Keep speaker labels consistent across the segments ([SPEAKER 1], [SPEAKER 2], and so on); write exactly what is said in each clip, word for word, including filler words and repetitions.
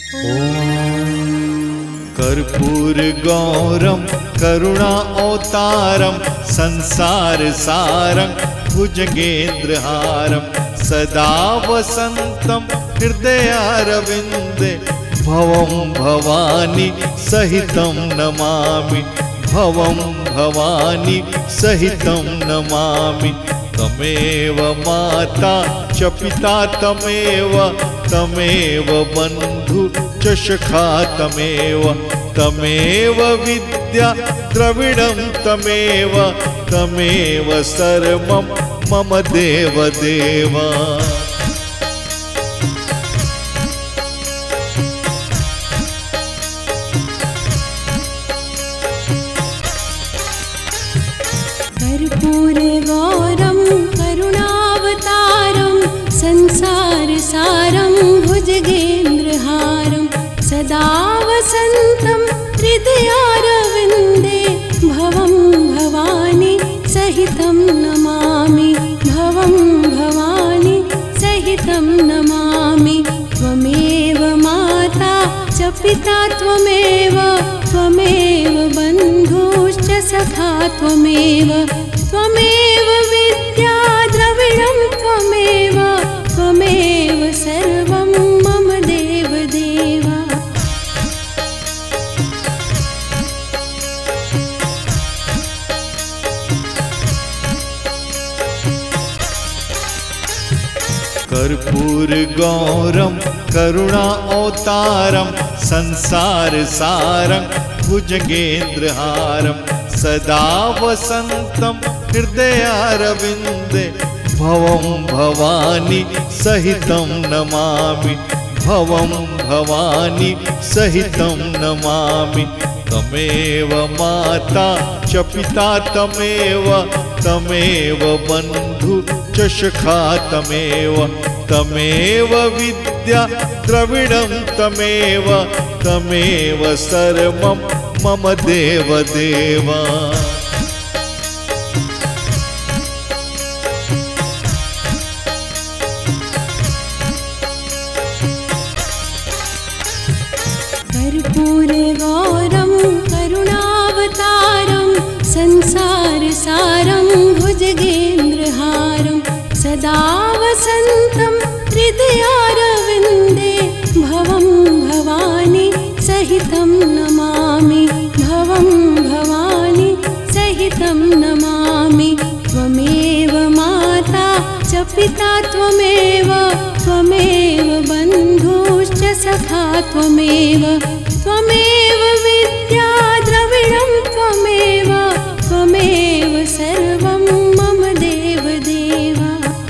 [SPEAKER 1] कर्पूर गौरम करुणा अवतारम संसार सारं भुजगेन्द्रहारं सदा वसन्तं हृदयारविन्दे भवं भवानी सहितं नमामि भवं भवानी सहितं नमामि। तमेव माता च पिता तमेव तमेव बन्धु च सखा तमेव तमेव विद्या द्रविणं तमेव तमेव सर्वं मम देव देव।
[SPEAKER 2] कर्पूर गौरम करुणावतारम संसार सारं भुजगेन्द्रहारं सदा वसन्तं हृदयारविन्दे भवं भवानी सहितं नमामि भवं भवानी सहितं नमामि। त्वमेव माता च पिता त्वमेव त्वमेव बन्धुश्च सखा त्वमेव त्वमेव विद्या द्रविणं त्वमेव त्वमेव सर्वं मम देव देव।
[SPEAKER 1] कर्पूर गौरम करुणा अवतारम संसार सारं भुजगेन्द्रहारं सदा वसन्तं हृदयारविन्दे भवं भवानी सहितं नमामि भवं भवानी सहितं नमामि। तमेव माता च पिता तमेव तमेव बन्धु च सखा तमेव तमेव विद्या द्रविणं तमेव तमेव सर्वं मम देव देव।
[SPEAKER 2] कर्पूर गौरम करुणावतारं संसार सारं भुजगेन्द्रहारं सदा वसन्तं हृदयारविन्दे भवं भवानी सहितं नमामि भवं भवानी सहितं नमामि। त्वमेव माता च पिता त्वमेव त्वमेव बन्धुश्च सखा त्वमेव त्वमेव विद्या द्रविणं त्वमेव त्वमेव सर्वं मम देव देव।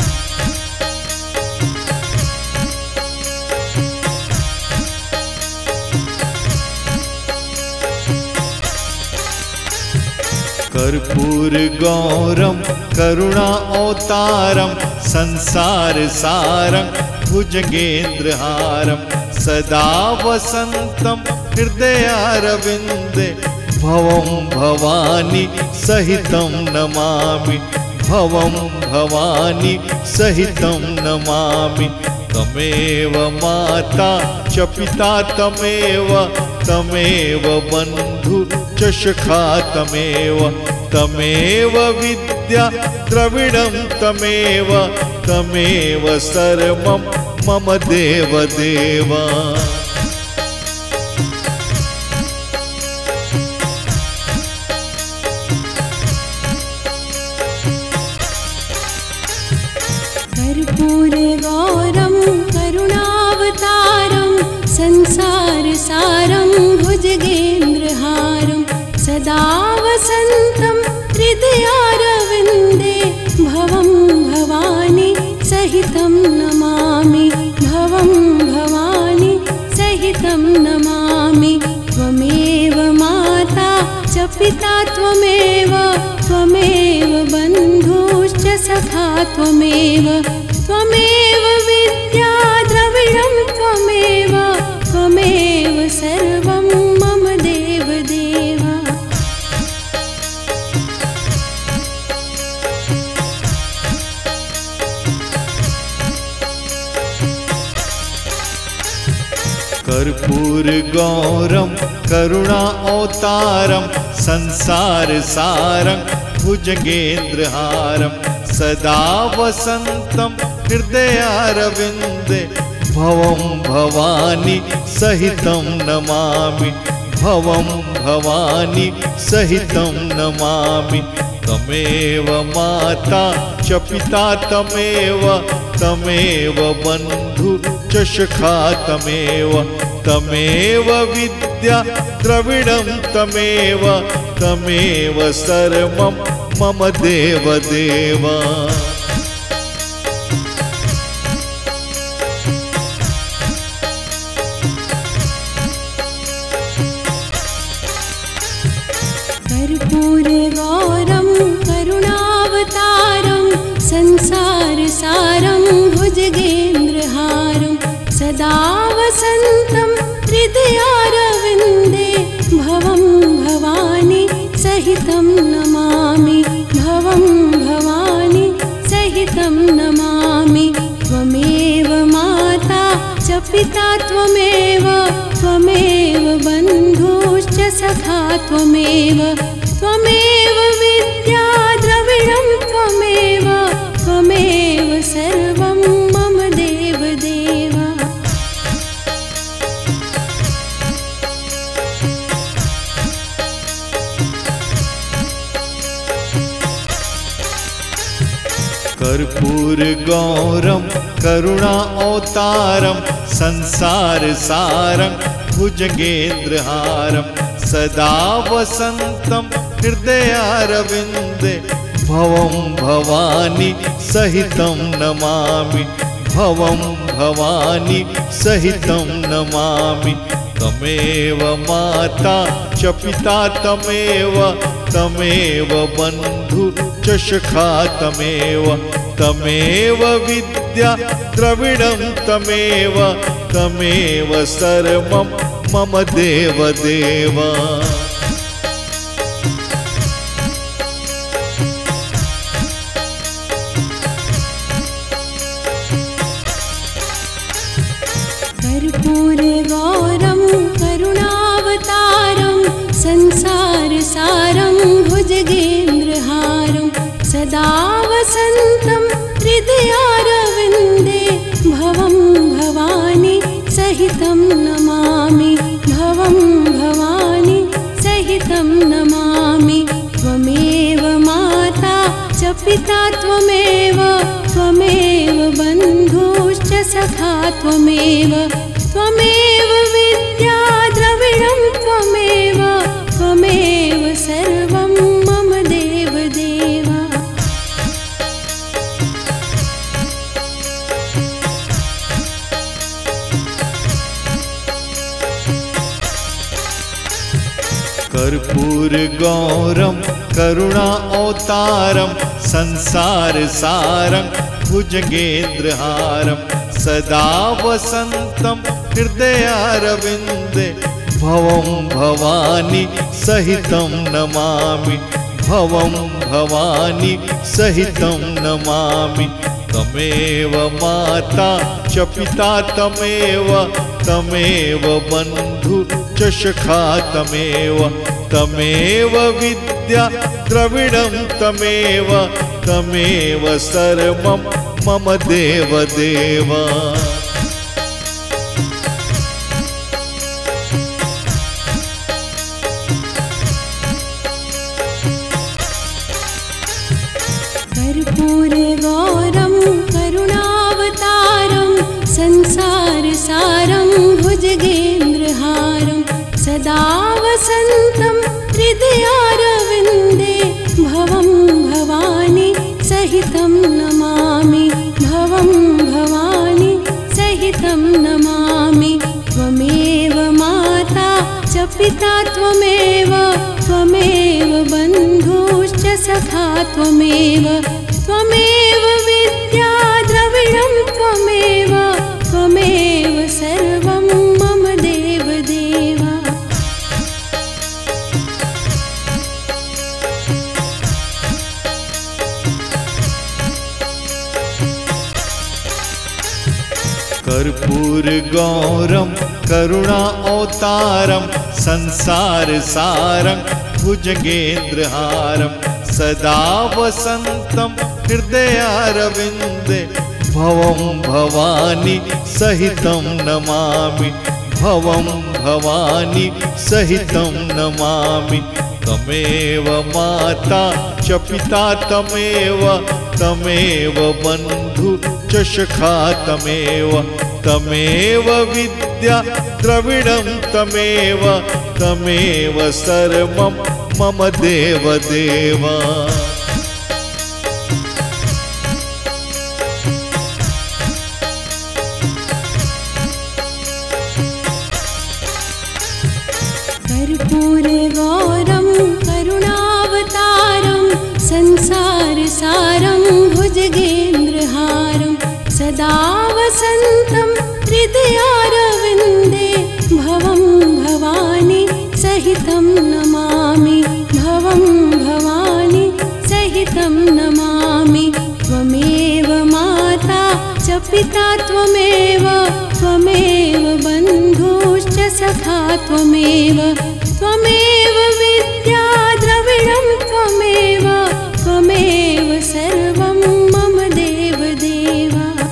[SPEAKER 1] कर्पूर गौरम करुणा अवतारम संसार सारं भुजगेन्द्रहारं सदा वसन्तं हृदयारविन्दे भवं भवानी सहितं नमामि भवं भवानी सहितं नमामि। तमेव माता च पिता तमेव तमेव बन्धु च सखा तमेव तमेव विद्या द्रविणं तमेव तमेव सर्वं मम देव देव।
[SPEAKER 2] कर्पूर गौरम करुणावतारं संसार सारं भुजगेन्द्रहारं सदा वसन्तं हृदयारविन्दे भवं भवानी सहितं नमामि भवं भवानी सहितं नमामि। त्वमेव माता च पिता त्वमेव त्वमेव बन्धुश्च सखा त्वमेव त्वमेव विद्या द्रविणं त्वमेव त्वमेव सर्वं मम देव देव।
[SPEAKER 1] कर्पूर कर्पूरगौरं करुणावतारं संसारसारं भुजगेन्द्रहारं सदा वसन्तं हृदयारविन्दे भवं भवानी सहितं नमामि भवं भवानी सहितं नमामि तमेव माता च पिता तमेव तमेव बन्धु च सखा तमेव तमेव विद्या द्रविडं तमेव तमेव सर्वं मम देव देव।
[SPEAKER 2] कर्पूरगौरं करुणावतारं संसारसारं भुजगेन्द्रहारं सदा वसन्तं हृदयारविन्दे भवं भवानी सहितं नमामि भवं भवानी सहितं नमामि त्वमेव माता च पिता त्वमेव त्वमेव बन्धुश्च सखा त्वमेव त्वमेव विद्या द्रविडं त्वमेव त्वमेव सर्वं मम देव देव।
[SPEAKER 1] कर्पूरगौरं करुणावतारं संसारसारं भुजगेन्द्रहारं सदा वसन्तं हृदयारविन्दे भवं भवानी सहितं नमामि भवं भवानी सहितं नमामि तमेव माता च पिता तमेव तमेव बन्धु च सखा तमेव तमेव विद्या द्रविडं तमेव तमेव सर्वं मम देव देव।
[SPEAKER 2] कर्पूरगौरं करुणावतारं संसारसारं भुजगेन्द्रहारं सदा वसन्तं हृदयारविन्दे भवं भवानी सहितं नमामि भवं भवानी सहितं नमामि त्वमेव माता च पिता त्वमेव त्वमेव बन्धुश्च सखा त्वमेव त्वमेव विद्या द्रविडं त्वमेव त्वमेव सर्वं मम देव देव।
[SPEAKER 1] कर्पूरगौरं करुणावतारं संसारसारं भुजगेन्द्रहारं सदा वसन्तं हृदयारविन्दे भवं भवानी सहितं नमामि भवं भवानी सहितं नमामि तमेव माता च पिता तमेव तमेव बन्धु च सखा तमेव तमेव विद्या द्रविडं तमेव तमेव सर्वं मम देव देव।
[SPEAKER 2] कर्पूरगौरं करुणावतारं संसारसारं भुजगेन्द्रहारं सदा वसन्तं हृदयारविन्दे भवं भवानी सहितं नमामि भवं भवानी सहितं नमामि त्वमेव माता च पिता त्वमेव त्वमेव बन्धुश्च सखा त्वमेव त्वमेव विद्या द्रविडं त्वमेव त्वमेव सर्वं मम देव देव।
[SPEAKER 1] कर्पूरगौरं करुणा अवतारं संसारसारं भुजगेन्द्रहारं सदा वसन्तं हृदयारविन्दे भवं भवानी सहितं नमामि भवं भवानी सहितं नमामि तमेव माता च पिता तमेव तमेव बन्धु च सखा तमेव तमेव विद्या द्रविडं तमेव तमेव सर्वं मम देव देव
[SPEAKER 2] कर्पूरगौरं करुणावतारं संसारसारं भुजगेन्द्रहारं सदा वसन्तं हृदयारविन्दे भवं भवानी सहितं नमामि भवं भवानी सहितं नमामि त्वमेव माता च पिता त्वमेव त्वमेव बन्धुश्च सखा त्वमेव त्वमेव विद्या द्रविडं त्वमेव त्वमेव सर्वं मम देव देव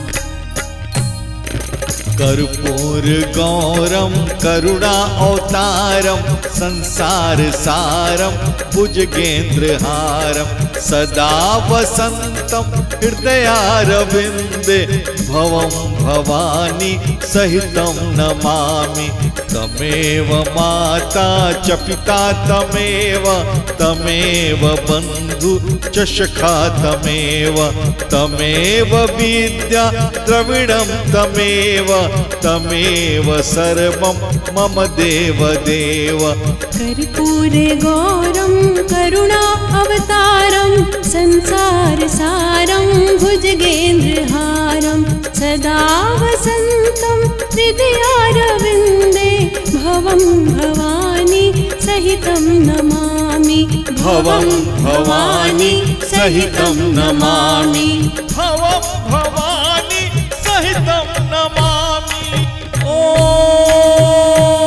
[SPEAKER 1] कर्पूरगौरं करुणा अवतारं संसारसारं भुजगेन्द्रहारं सदा वसन्तं हृदयारविन्दे भवं भवानी सहितं नमामि तमेव माता च पिता तमेव तमेव बन्धु च सखा तमेव तमेव विद्या द्रविडं तमेव तमेव सर्वं मम देव देव
[SPEAKER 2] कर्पूरगौरं करुणा अवतारं संसारसारं भुजगेन्द्रहारं सदा वसन्तं हृदयारविन्दे भवं भवानी सहितं नमामि
[SPEAKER 1] भवं भवानी सहितं नमामि भवं भवानी सहितं नमामि। ओ